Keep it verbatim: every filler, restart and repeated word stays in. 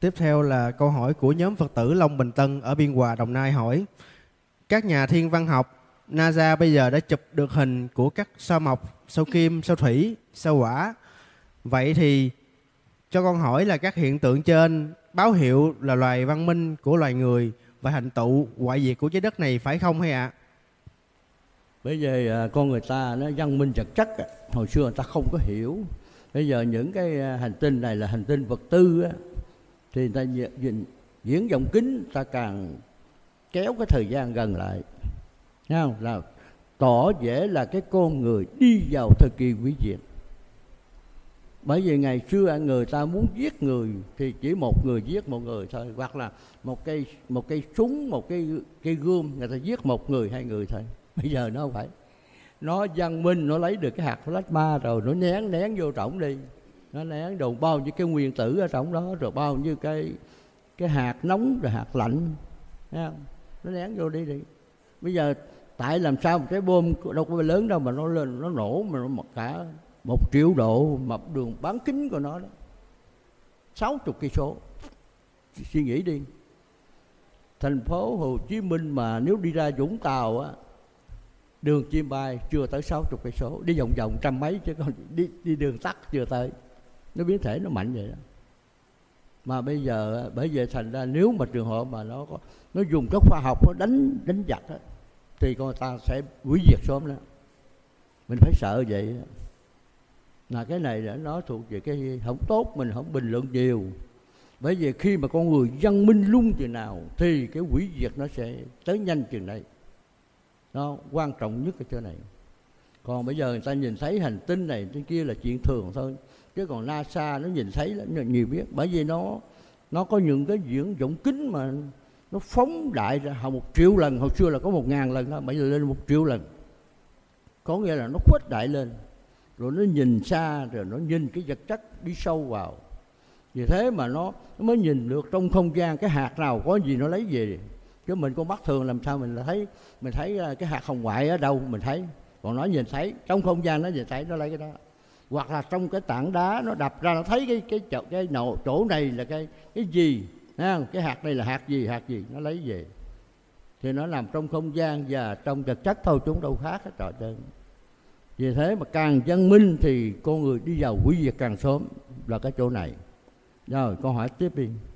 Tiếp theo là câu hỏi của nhóm Phật tử Long Bình Tân ở Biên Hòa, Đồng Nai hỏi: các nhà thiên văn học NASA bây giờ đã chụp được hình của các sao mộc, sao kim, sao thủy, sao hỏa. Vậy thì cho con hỏi là các hiện tượng trên báo hiệu là loài văn minh của loài người và thành tựu hoại diệt của trái đất này phải không hay ạ? À? Bây giờ con người ta nó văn minh vật chất, hồi xưa người ta không có hiểu. Bây giờ những cái hành tinh này là hành tinh vật tư á, thì ta diễn vọng kính ta càng kéo cái thời gian gần lại, thấy không? Là tỏ vẻ là cái con người đi vào thời kỳ hủy diệt. Bởi vì ngày xưa người ta muốn giết người thì chỉ một người giết một người thôi, hoặc là một cây một cây súng, một cây cây gươm người ta giết một người hai người thôi. Bây giờ nó không phải, nó văn minh, nó lấy được cái hạt plasma rồi nó nén nén vô trọng đi, nó nén đồ bao nhiêu cái nguyên tử ở trong đó, rồi bao nhiêu cái cái hạt nóng rồi hạt lạnh, thấy không? Nó nén vô đi đi. Bây giờ tại làm sao một cái bom đâu có lớn đâu mà nó lên nó nổ mà nó cả một triệu độ, mà đường bán kính của nó đó sáu chục cây số. Suy nghĩ đi, thành phố Hồ Chí Minh mà nếu đi ra Vũng Tàu á, đường chim bay chưa tới sáu chục cây số, đi vòng vòng trăm mấy chứ còn đi đi đường tắt chưa tới. Nó biến thể nó mạnh vậy đó. Mà bây giờ bởi vậy thành ra nếu mà trường hợp mà nó có, nó dùng cái khoa học nó đánh đánh giặc á, thì con ta sẽ hủy diệt sớm đó. Mình phải sợ vậy đó. Là cái này là nó thuộc về cái không tốt, mình không bình luận nhiều. Bởi vì khi mà con người văn minh lung chừng nào thì cái hủy diệt nó sẽ tới nhanh chừng này. Nó quan trọng nhất ở chỗ này. Còn bây giờ người ta nhìn thấy hành tinh này trên kia là chuyện thường thôi. Chứ còn NASA nó nhìn thấy nó nhiều biết. Bởi vì nó nó có những cái viễn vọng kính mà nó phóng đại ra hầu một triệu lần. Hồi xưa là có một ngàn lần đó, bây giờ lên một triệu lần. Có nghĩa là nó khuếch đại lên, rồi nó nhìn xa, rồi nó nhìn cái vật chất đi sâu vào. Vì thế mà nó, nó mới nhìn được trong không gian cái hạt nào có gì nó lấy về. Chứ mình con mắt thường làm sao mình thấy mình thấy cái hạt hồng ngoại ở đâu mình thấy. Còn nó nhìn thấy trong không gian nó nhìn thấy nó lấy cái đó. Hoặc là trong cái tảng đá nó đập ra nó thấy cái cái chỗ, cái nổ, chỗ này là cái cái gì, không? Cái hạt này là hạt gì hạt gì nó lấy về. Thì nó nằm trong không gian và trong vật chất thôi, chúng đâu khác hết trò trơn. Vì thế mà càng văn minh thì con người đi vào hủy diệt càng sớm, là cái chỗ này. Rồi câu hỏi tiếp đi.